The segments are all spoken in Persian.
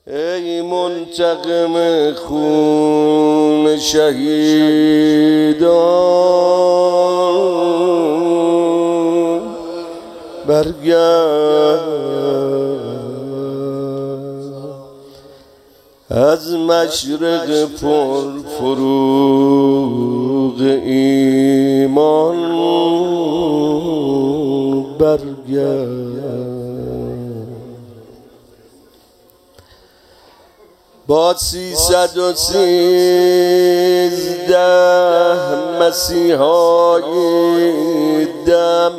ای منتقم خون شهیدان برگرد از مشرق پر فروغ ایمان برگرد با 313 مسیحای دم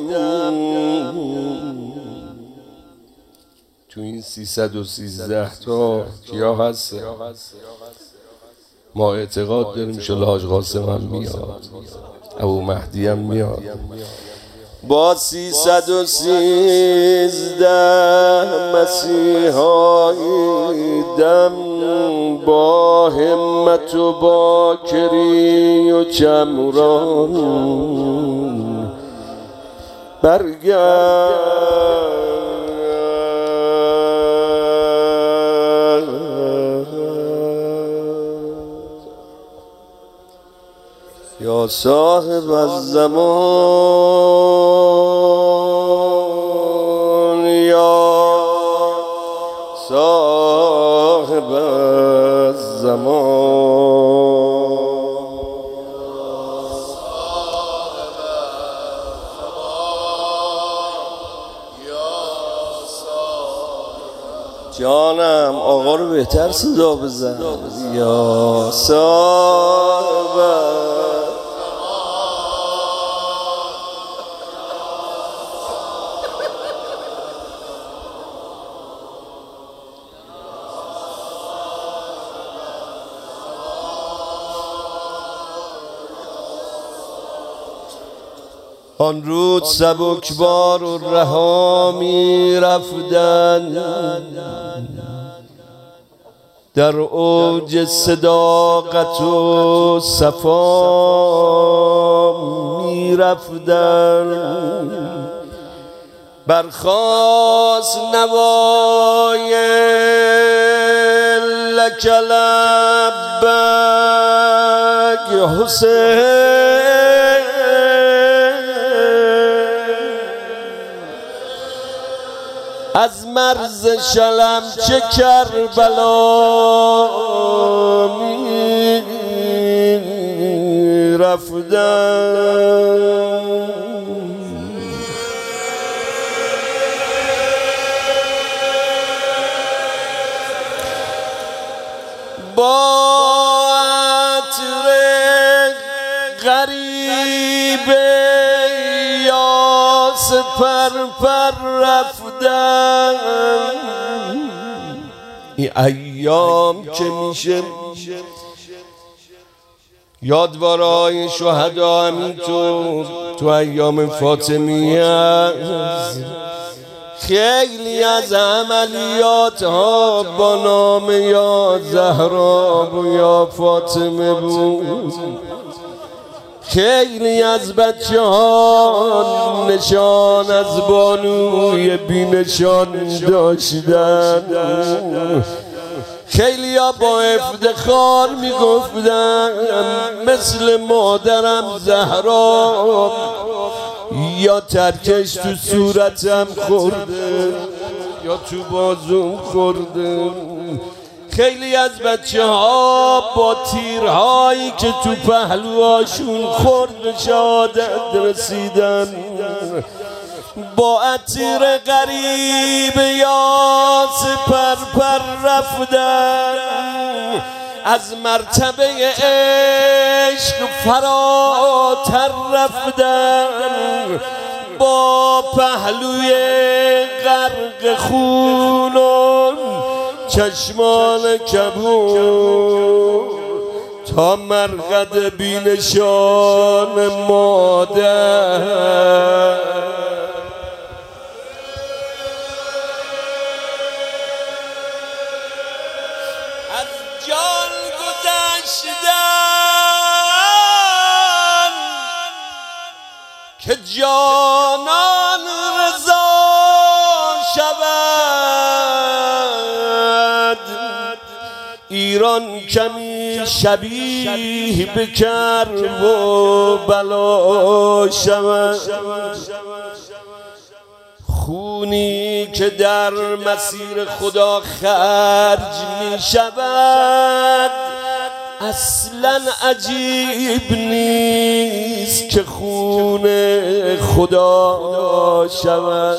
تو این 313 تا کیا هست؟ ما اعتقاد داریم انشالله حاج قاسم هم میاد، ابو مهدی هم میاد. با 313 مسیحای دم با همت و باکری و چمران برگرد یا صاحب الزمان یا صاحب الزمان جانم آقا رو بهتر صدا بزن یا صاحب آن روز سبکبار و رها می رفتن در اوج صداقت و صفا می رفتن برخاست نوای لک لبک حسین از مرز شلم چه کربلا می رفتن با عطر غریب یاس پر رفتن این ایام که میشه یادوارای شهدا همینطور تو ایام فاطمیه خیلی از عملیات ها با نام یا زهرا و یا فاطمه بود خیلی از بچه ها نشان از بانوی بی نشان داشتن خیلی ها با افتخار می گفتن مثل مادرم زهرا یا ترکش تو صورتم خورده یا تو بازوم خورده خیلی از بچه ها با تیرهایی که تو پهلوهاشون خورد به شهادت رسیدن با عطر غریب یاس پر رفتن از مرتبه عشق فراتر رفتن با پهلوی غرق خونون چشمان کبود تا مرقد بینشان مادر از جان گذشتن که جانان رضا شود ایران کمی شبیه به کربلا شود، خونی که در مسیر خدا خرج می شود اصلا عجیب نیست که خون خدا شود.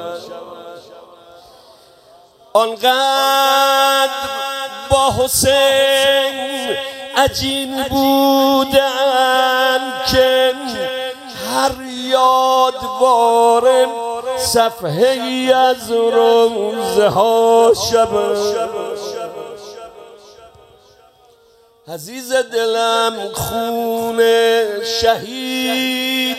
آنقدر با حسین عجین بودن که هر یادوار صفحه ای از روزها شود. عزیز دلم خون شهید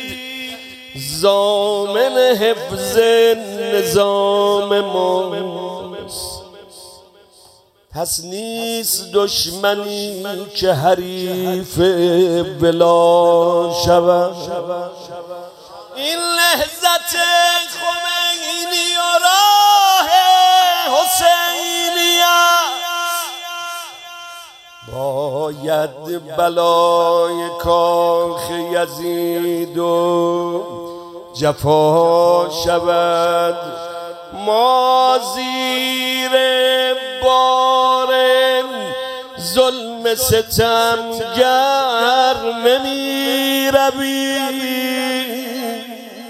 ضامن حفظ نظام ماست، پس نیست دشمنی که حریف بلا شود. این لحظت خمینی و راه حسینی باید بلای کاخ یزید و جفا شود. ما زیر بار ظلم ستمگر نمی رویم.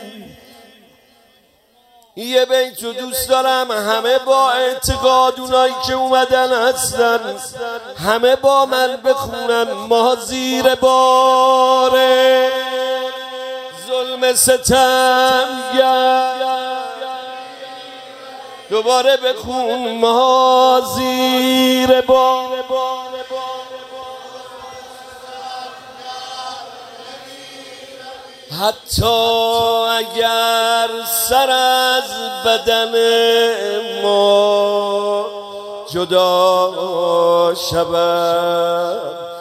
یه بیتو دوست دارم همه با اعتقاد اونایی که اومدن هستن همه با من بخونن. ما زیر بار ظلم ستمگر، دوباره بخون. ما زیر بار حتی اگر سر از بدن ما جدا شود،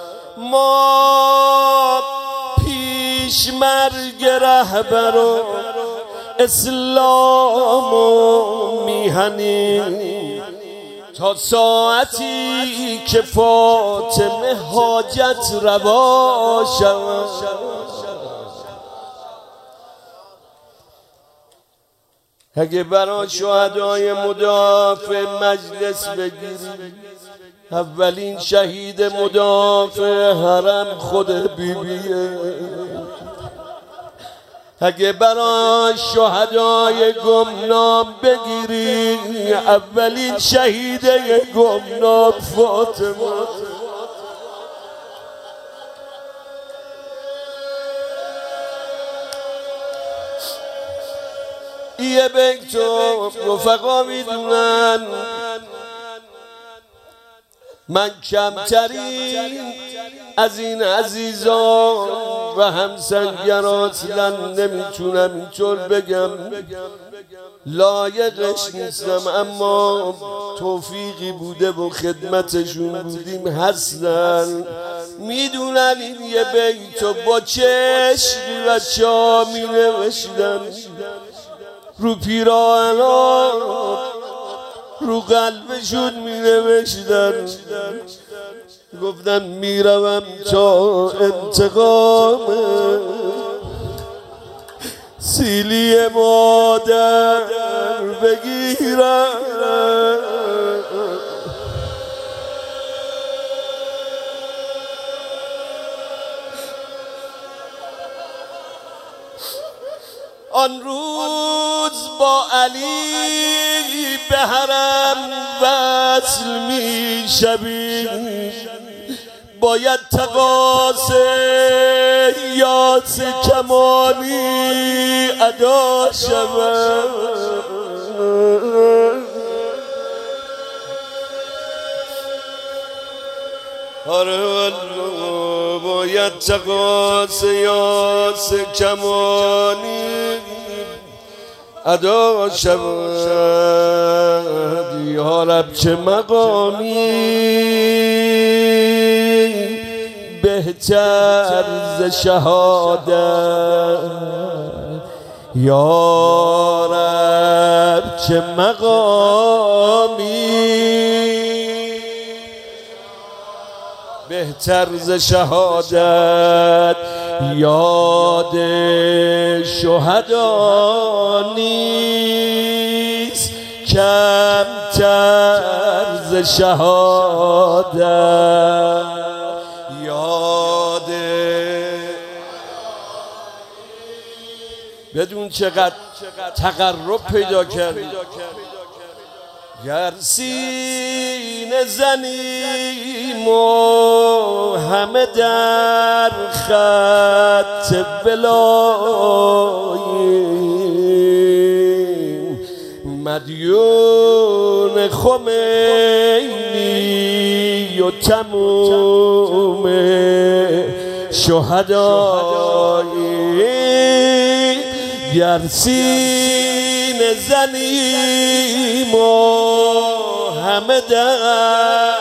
ما پیش مرگ رهبر و اسلام و میهنیم تا ساعتی که فاطمه حاجت روا شود. اگه برای شهدای مدافع مجلس بگیری، اولین شهید مدافع حرم خود بیبیه. اگه برای شهدای گمنام بگیری، اولین شهید گمنام فاطمه. یه بیتو رفقا میدونن من کمترین از این عزیزان و همسنگر اصلا نمیتونم اینطور بگم، لایقش نیستم، اما توفیقی بوده و خدمتشون بودیم هستن میدونن. این یه بیتو با چشم و چا می نوشتن رو پیراهنا، رو قلبشون می نوشتن. گفتن میروم تا انتقام سیلی مادر بگیرم. آن روز با علی به حرم وصل می شویم، باید تقاصه یاس کمانی ادا شود. آره باید تقاصه یاس کمانی ادا شود. یا رب چه مقامی بهتر ز شهادت، یا رب چه مقامی بهتر ز شهادت یاد شهدا نیست، کمتر ز شهادت یاد. بدون چقدر تقرب پیدا کرد. گر سینه زنیم و همه در خط بلاییم، مدیون خمینی و تموم شهداییم. گر سینه زنیم و همه در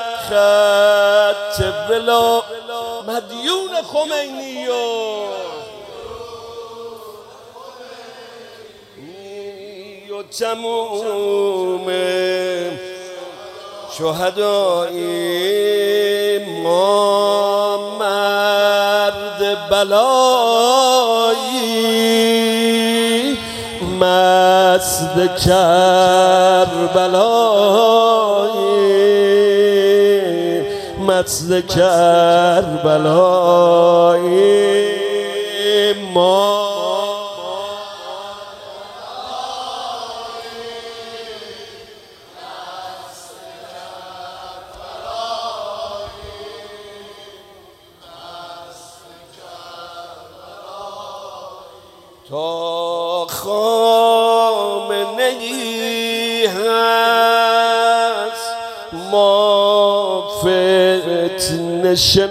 خط بلا، مدیون خمینی و تموم شهدایی، ما مرد بلایی مست کربلایی، مست کربلایی، ما تا خامنه‌ای هست ما فتنه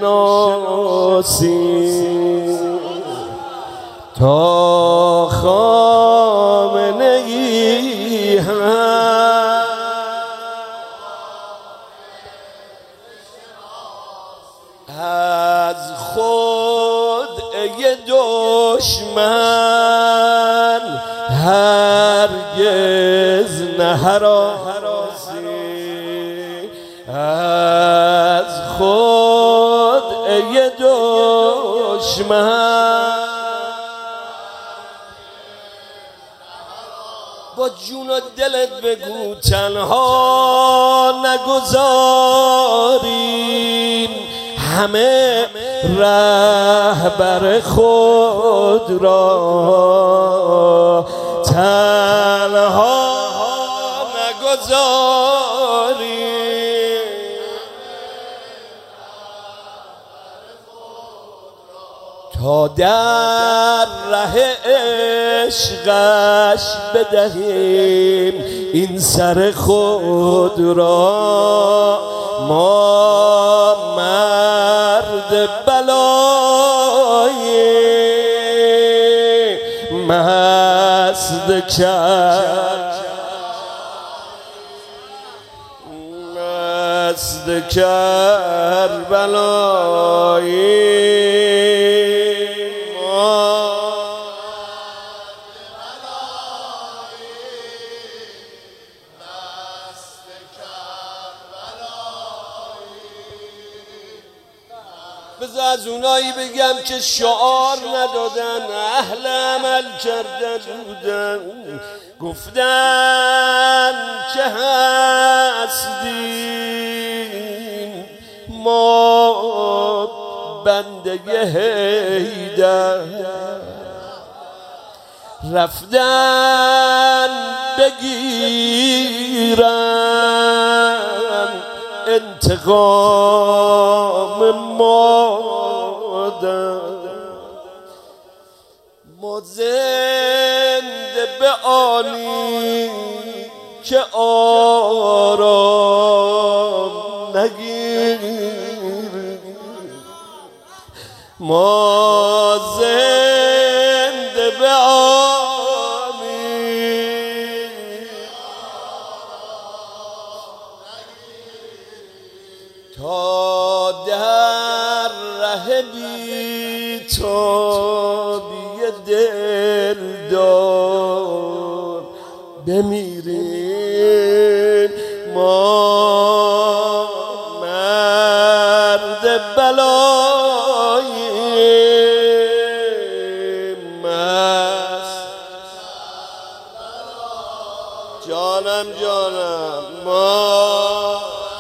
شناسیم، تا خامنه‌ای هست از خدعه دشمن هرگز نهراسی، از خدعه دشمن با جون و دلت بگو تنها نگذاریم، همه رهبر خود را تنها نگذاریم، تا در ره عشقش بدهیم این سر خود را. ما مرد بلایی مست کربلایی، بذار از اونایی بگم که شعار ندادن، اهل عمل کردن بودن، گفتن که هستیم ما بنده حیدر، رفتن بگیرن انتقام ما زنده به آنی که آرام نگیریم، ما زنده به آنی تا در ره بی‌تابی دلدار بمیریم، ما مرد بلای مست جانم ما